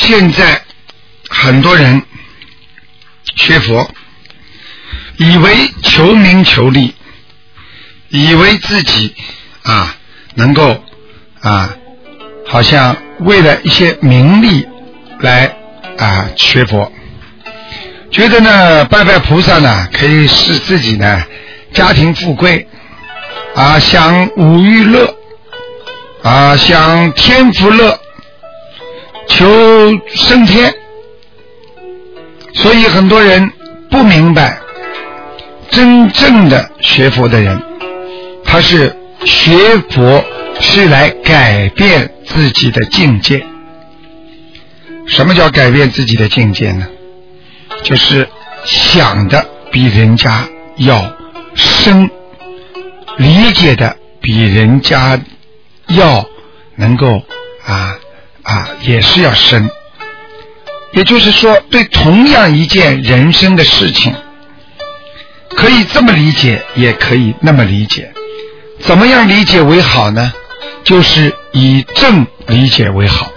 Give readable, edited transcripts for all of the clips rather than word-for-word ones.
现在很多人学佛，以为求名求利，以为自己能够好像为了一些名利来学佛，觉得呢拜拜菩萨呢可以使自己呢家庭富贵享五欲乐享天福乐，求升天。所以很多人不明白，真正的学佛的人，他是学佛是来改变自己的境界。什么叫改变自己的境界呢？就是想的比人家要深，理解的比人家要能够也是要深。也就是说，对同样一件人生的事情，可以这么理解，也可以那么理解。怎么样理解为好呢？就是以正理解为好。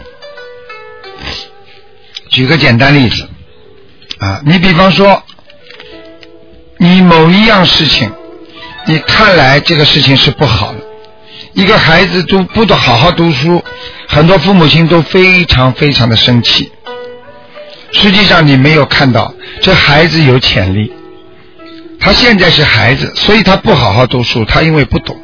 举个简单例子你比方说，你某一样事情，你看来这个事情是不好的，一个孩子都不好好读书，很多父母亲都非常非常的生气。实际上你没有看到这孩子有潜力，他现在是孩子，所以他不好好读书，他因为不懂。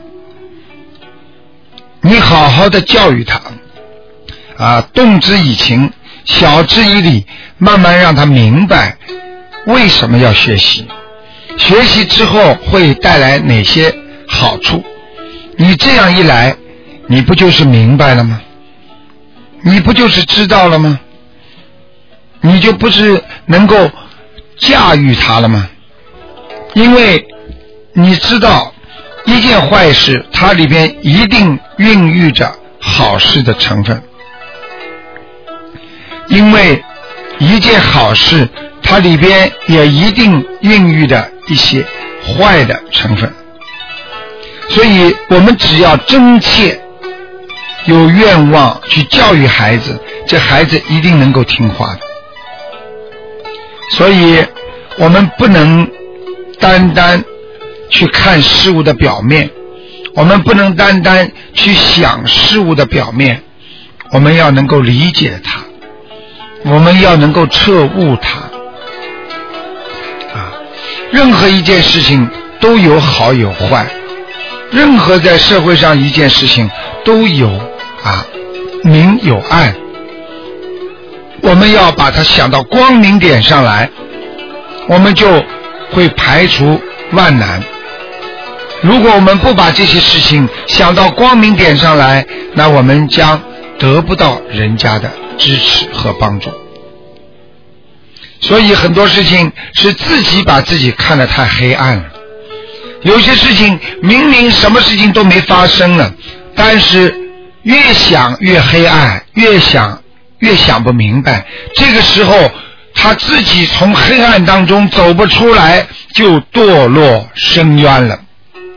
你好好的教育他动之以情，晓之以理，慢慢让他明白为什么要学习，学习之后会带来哪些好处。你这样一来，你不就是明白了吗？你不就是知道了吗？你就不是能够驾驭它了吗？因为你知道一件坏事，它里边一定孕育着好事的成分，因为一件好事，它里边也一定孕育着一些坏的成分。所以我们只要真切有愿望去教育孩子，这孩子一定能够听话的。所以我们不能单单去看事物的表面，我们不能单单去想事物的表面，我们要能够理解它，我们要能够彻悟它任何一件事情都有好有坏，任何在社会上一件事情都有明有暗，我们要把它想到光明点上来，我们就会排除万难。如果我们不把这些事情想到光明点上来，那我们将得不到人家的支持和帮助。所以很多事情是自己把自己看得太黑暗了，有些事情明明什么事情都没发生了，但是越想越黑暗，越想越想不明白，这个时候他自己从黑暗当中走不出来，就堕落深渊了。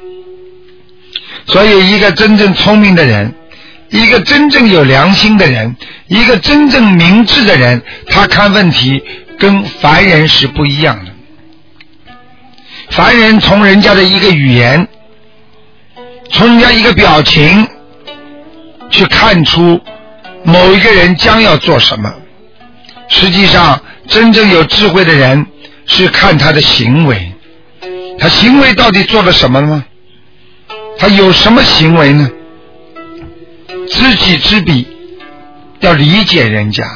所以一个真正聪明的人，一个真正有良心的人，一个真正明智的人，他看问题跟凡人是不一样的。凡人从人家的一个语言，从人家一个表情去看出某一个人将要做什么，实际上真正有智慧的人是看他的行为，他行为到底做了什么呢？他有什么行为呢？知己知彼，要理解人家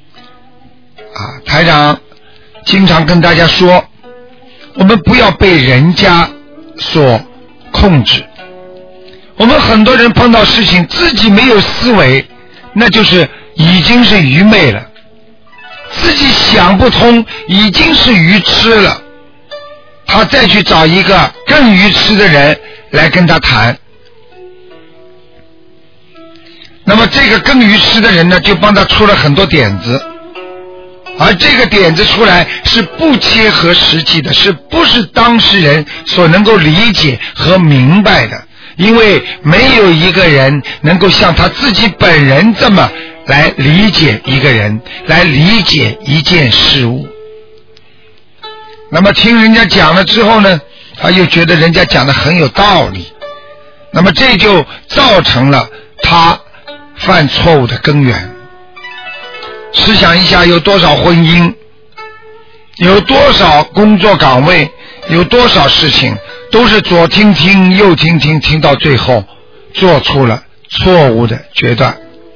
台长经常跟大家说，我们不要被人家所控制。我们很多人碰到事情自己没有思维，那就是已经是愚昧了，自己想不通已经是愚痴了，他再去找一个更愚痴的人来跟他谈，那么这个更愚痴的人呢，就帮他出了很多点子，而这个点子出来是不切合实际的，是不是当事人所能够理解和明白的，因为没有一个人能够像他自己本人这么来理解一个人，来理解一件事物。那么听人家讲了之后呢，他又觉得人家讲的很有道理，那么这就造成了他犯错误的根源。试想一下，有多少婚姻，有多少工作岗位，有多少事情都是左听听右听听，听到最后做出了错误的决断。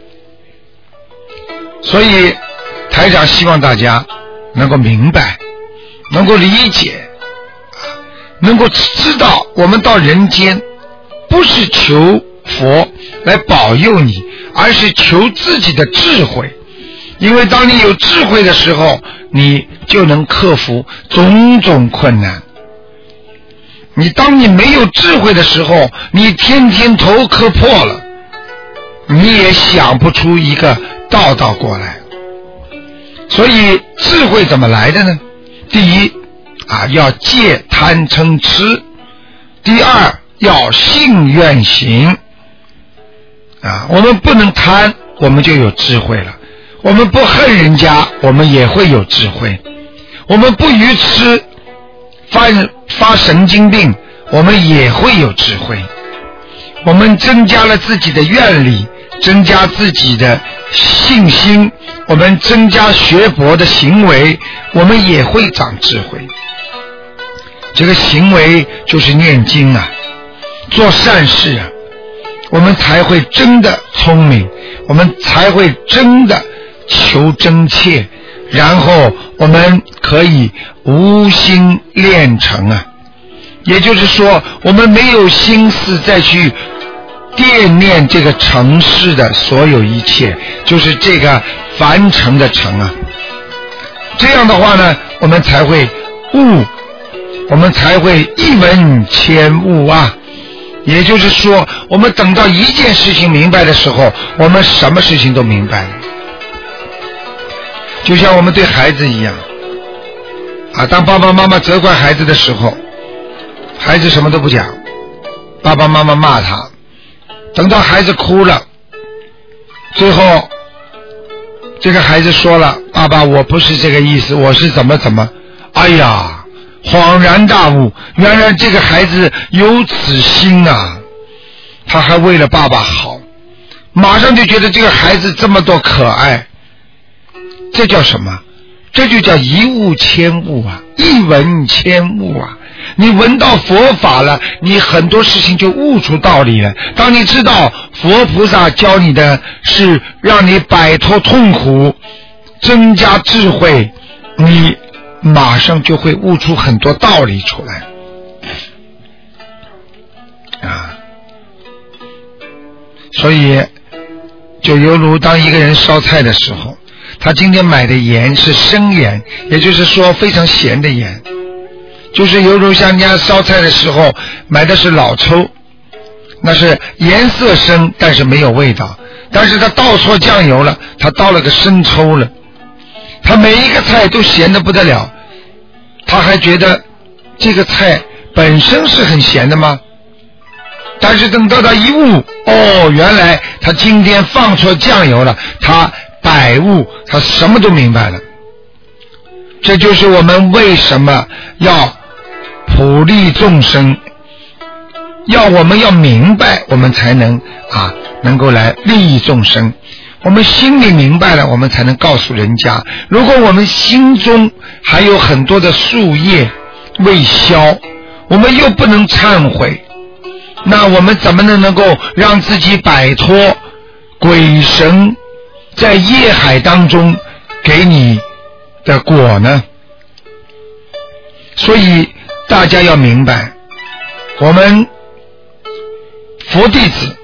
所以台长希望大家能够明白，能够理解，能够知道我们到人间不是求佛来保佑你，而是求自己的智慧。因为当你有智慧的时候，你就能克服种种困难。当你没有智慧的时候，你天天头磕破了，你也想不出一个道过来。所以智慧怎么来的呢？第一要戒贪嗔痴，第二要信愿行。我们不能贪，我们就有智慧了。我们不恨人家，我们也会有智慧。我们不愚痴发神经病，我们也会有智慧。我们增加了自己的愿力，增加自己的信心，我们增加学佛的行为，我们也会长智慧。这个行为就是念经做善事我们才会真的聪明，我们才会真的求真切，然后我们可以无心炼成也就是说，我们没有心思再去惦念这个尘世的所有一切，就是这个凡尘的尘这样的话呢，我们才会悟，我们才会一闻千悟也就是说，我们等到一件事情明白的时候，我们什么事情都明白了。就像我们对孩子一样当爸爸妈妈责怪孩子的时候，孩子什么都不讲，爸爸妈妈骂他，等到孩子哭了，最后这个孩子说了，爸爸我不是这个意思，我是怎么，哎呀，恍然大悟，原来这个孩子有此心他还为了爸爸好，马上就觉得这个孩子这么多可爱。这叫什么？这就叫一悟千悟一闻千悟你闻到佛法了，你很多事情就悟出道理了。当你知道佛菩萨教你的是让你摆脱痛苦，增加智慧，你马上就会悟出很多道理出来所以就犹如当一个人烧菜的时候，他今天买的盐是生盐，也就是说非常咸的盐，就是犹如像人家烧菜的时候买的是老抽，那是颜色深但是没有味道，但是他倒错酱油了，他倒了个生抽了，他每一个菜都咸得不得了，他还觉得这个菜本身是很咸的吗？但是等到他一悟，原来他今天放错酱油了，他百悟，他什么都明白了。这就是我们为什么要普利众生，我们要明白，我们才能能够来利益众生。我们心里明白了，我们才能告诉人家。如果我们心中还有很多的树叶未消，我们又不能忏悔，那我们怎么能够让自己摆脱鬼神在业海当中给你的果呢？所以大家要明白，我们佛弟子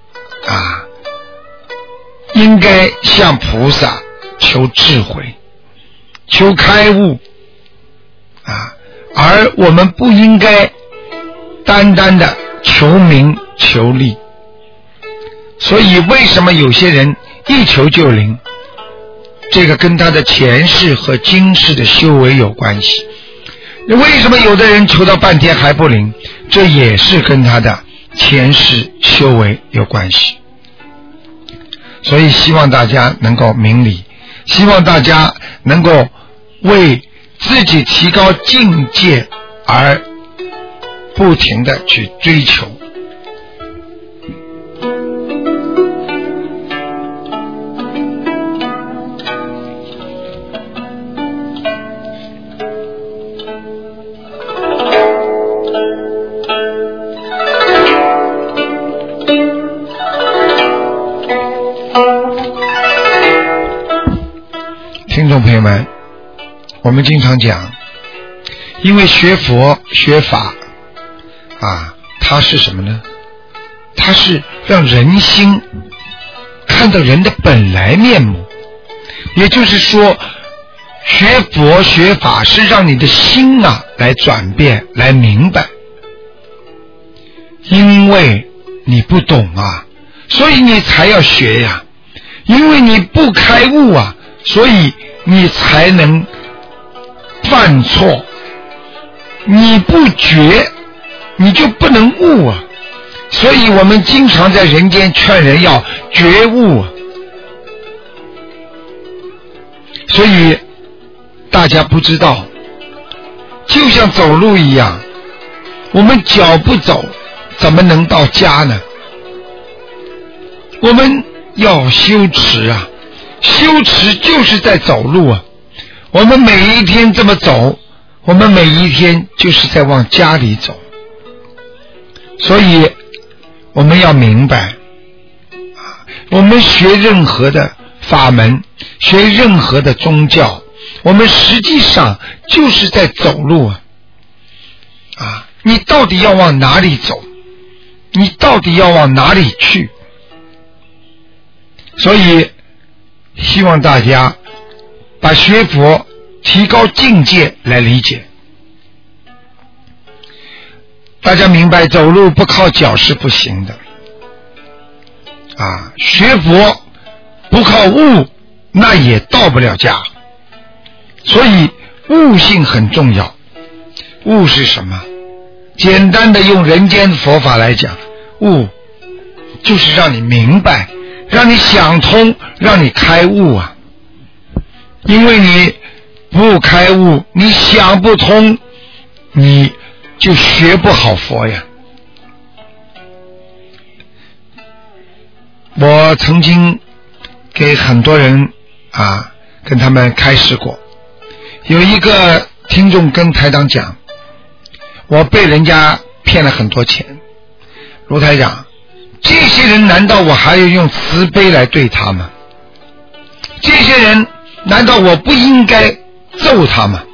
应该向菩萨求智慧，求开悟而我们不应该单单的求名求利。所以为什么有些人一求就灵？这个跟他的前世和今世的修为有关系。为什么有的人求到半天还不灵？这也是跟他的前世修为有关系。 所以希望大家能够明理，希望大家能够为自己提高境界而不停地去追求。听众朋友们，我们经常讲，因为学佛学法它是什么呢？它是让人心看到人的本来面目，也就是说学佛学法是让你的心来转变，来明白。因为你不懂所以你才要学呀，因为你不开悟所以你才能犯错，你不觉你就不能悟所以我们经常在人间劝人要觉悟所以大家不知道，就像走路一样，我们脚不走怎么能到家呢？我们要修持修持就是在走路我们每一天这么走，我们每一天就是在往家里走。所以我们要明白，我们学任何的法门，学任何的宗教，我们实际上就是在走路你到底要往哪里走？你到底要往哪里去？所以希望大家把学佛提高境界来理解。大家明白走路不靠脚是不行的学佛不靠悟那也到不了家。所以悟性很重要。悟是什么？简单的用人间佛法来讲，悟就是让你明白，让你想通，让你开悟因为你不开悟，你想不通，你就学不好佛呀。我曾经给很多人跟他们开示过，有一个听众跟台长讲，我被人家骗了很多钱。卢台长，这些人难道我还要用慈悲来对他吗？这些人难道我不应该揍他吗？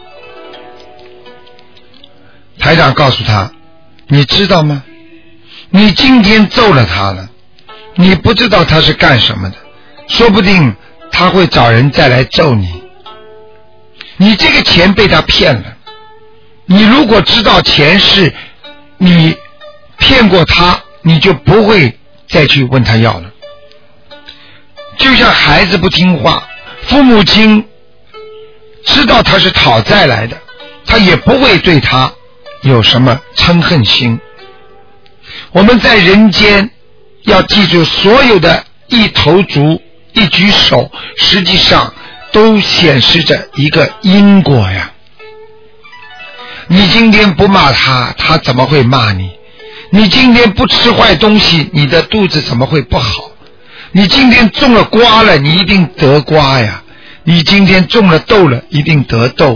台长告诉他，你知道吗？你今天揍了他了，你不知道他是干什么的，说不定他会找人再来揍你。你这个钱被他骗了，你如果知道钱是你骗过他，你就不会再去问他要了。就像孩子不听话，父母亲知道他是讨债来的，他也不会对他有什么嗔恨心。我们在人间要记住，所有的一头足一举手实际上都显示着一个因果呀。你今天不骂他，他怎么会骂你？你今天不吃坏东西，你的肚子怎么会不好？你今天种了瓜了，你一定得瓜呀。你今天种了豆了，一定得豆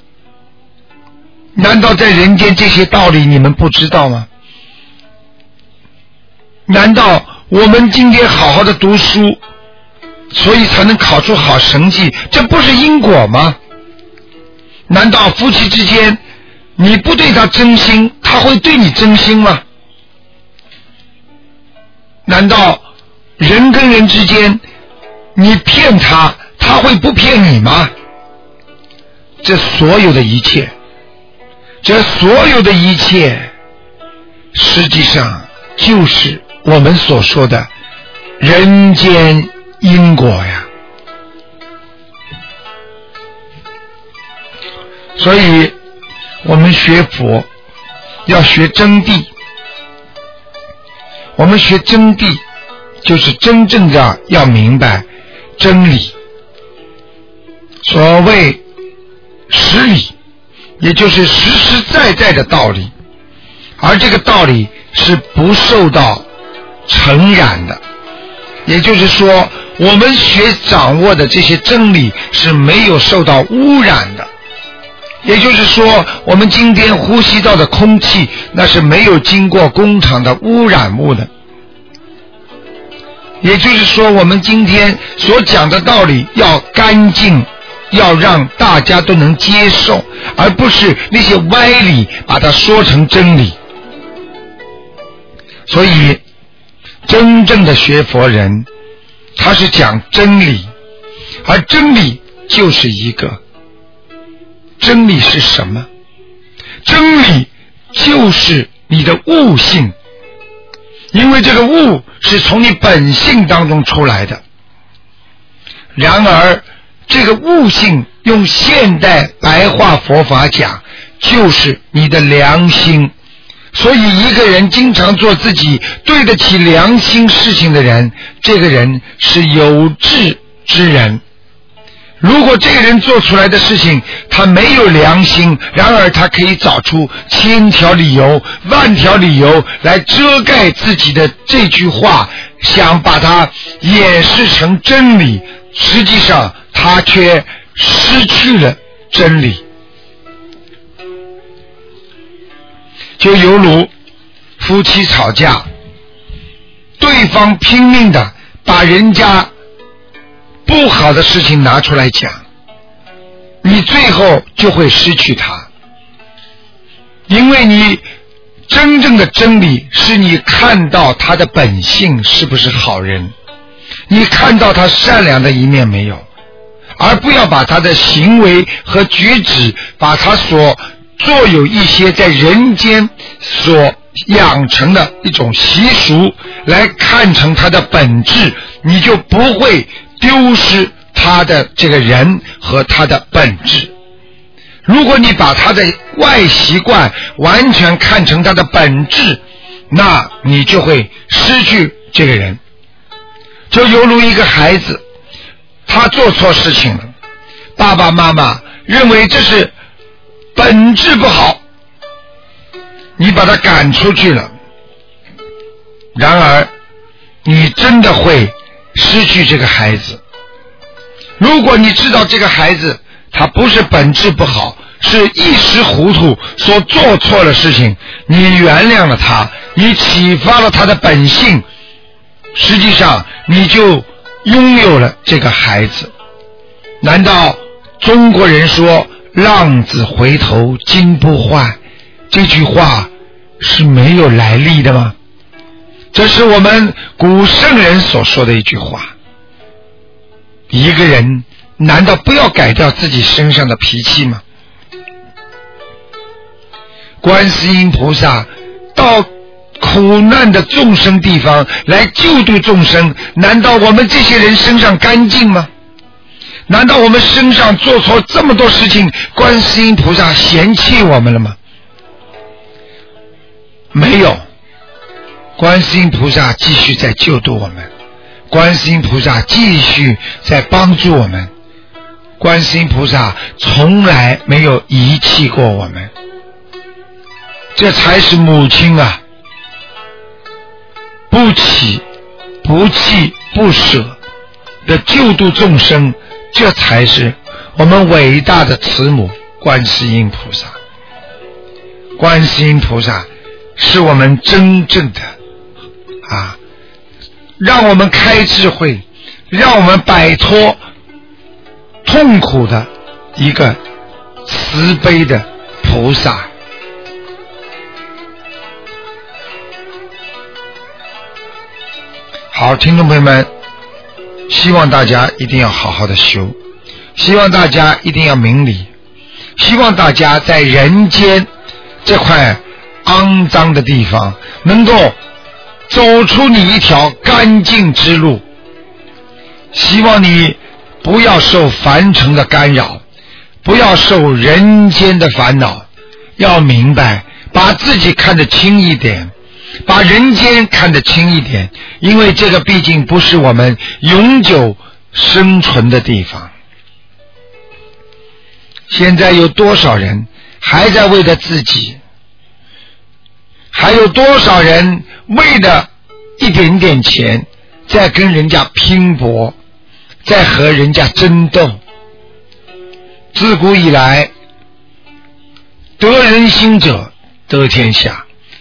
难道在人间这些道理你们不知道吗？难道我们今天好好的读书，所以才能考出好成绩，这不是因果吗？难道夫妻之间你不对他真心，他会对你真心吗？难道人跟人之间你骗他，他会不骗你吗？这所有的一切，实际上就是我们所说的人间因果呀。所以我们学佛要学真谛，我们学真谛就是真正的要明白真理。所谓实理，也就是实实在在的道理，而这个道理是不受到尘染的，也就是说我们掌握的这些真理是没有受到污染的，也就是说我们今天呼吸到的空气那是没有经过工厂的污染物的，也就是说我们今天所讲的道理要干净，要让大家都能接受，而不是那些歪理把它说成真理。所以真正的学佛人他是讲真理，而真理就是一个，真理是什么？真理就是你的悟性，因为这个悟是从你本性当中出来的。然而这个悟性用现代白话佛法讲就是你的良心。所以一个人经常做自己对得起良心事情的人，这个人是有志之人。如果这个人做出来的事情他没有良心，然而他可以找出千条理由万条理由来遮盖自己的这句话，想把它掩饰成真理，实际上他却失去了真理。就犹如夫妻吵架，对方拼命的把人家不好的事情拿出来讲，你最后就会失去他。因为你真正的真理是你看到他的本性是不是好人，你看到他善良的一面没有，而不要把他的行为和举止，把他所做有一些在人间所养成的一种习俗来看成他的本质，你就不会丢失他的这个人和他的本质。如果你把他的外习惯完全看成他的本质，那你就会失去这个人。就犹如一个孩子，他做错事情了，爸爸妈妈认为这是本质不好，你把他赶出去了，然而你真的会失去这个孩子。如果你知道这个孩子他不是本质不好，是一时糊涂所做错了事情，你原谅了他，你启发了他的本性，实际上你就拥有了这个孩子。难道中国人说浪子回头金不换，这句话是没有来历的吗？这是我们古圣人所说的一句话。一个人难道不要改掉自己身上的脾气吗？观世音菩萨到苦难的众生地方来救度众生，难道我们这些人身上干净吗？难道我们身上做错这么多事情，观世音菩萨嫌弃我们了吗？没有，观世音菩萨继续在救度我们，观世音菩萨继续在帮助我们，观世音菩萨从来没有遗弃过我们。这才是母亲啊，不弃不弃不舍的救度众生，这才是我们伟大的慈母观世音菩萨。观世音菩萨是我们真正的让我们开智慧，让我们摆脱痛苦的一个慈悲的菩萨。好，听众朋友们，希望大家一定要好好的修，希望大家一定要明理，希望大家在人间这块肮脏的地方能够走出你一条干净之路，希望你不要受凡尘的干扰，不要受人间的烦恼，要明白把自己看得轻一点， 把人间看得轻一点，因为这个毕竟不是我们永久生存的地方。现在有多少人还在为了自己，还有多少人为了一点点钱在跟人家拼搏，在和人家争斗。自古以来，得人心者得天下，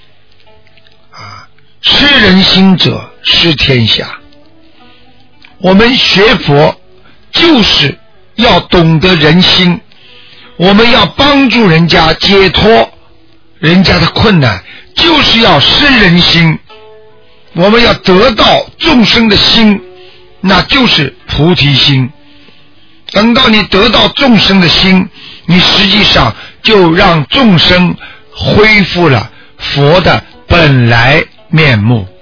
失人心者失天下。我们学佛就是要懂得人心，我们要帮助人家解脱人家的困难，就是要生人心。我们要得到众生的心，那就是菩提心。等到你得到众生的心，你实际上就让众生恢复了佛的本来面目。